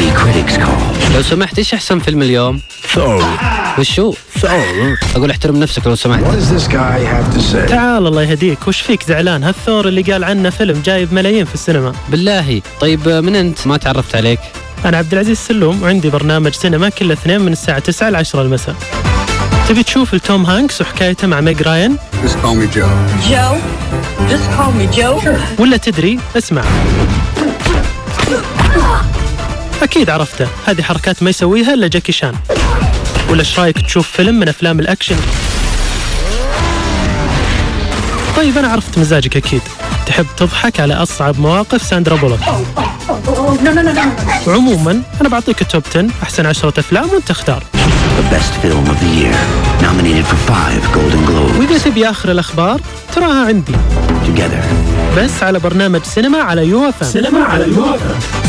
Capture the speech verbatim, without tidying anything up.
movie critics call. لو سمحت إيش أحسن فيلم اليوم؟ ثور. وشو؟ ثور. أقول احترم نفسك لو سمحت. What does this guy have to say? تعال الله يهديك، وش فيك زعلان؟ هالثور اللي قال عنه فيلم جايب ملايين في السينما. بالله طيب من أنت؟ ما تعرفت عليك. أنا عبد العزيز سلوم، وعندي برنامج سينما كل اثنين من الساعة تسعة لعشرة المساء. تبي تشوف التوم هانكس وحكايته مع ميغ راين؟ Just call me Joe. Joe? Just call me Joe? Sure. ولا تدري؟ اسمع. أكيد عرفته، هذه حركات ما يسويها إلا جاكي شان. ولا إيش رايك تشوف فيلم من أفلام الأكشن؟ طيب أنا عرفت مزاجك أكيد، تحب تضحك على أصعب مواقف ساندرا بولوك. وعموما أنا بعطيك التوب عشرة أحسن عشرة أفلام وأنت اختار. The best film of the year, nominated for five Golden Globes. وإذا تبي آخر الأخبار تراها عندي. Together. بس على برنامج سينما على يو إف إم. Cinema على يو إف إم.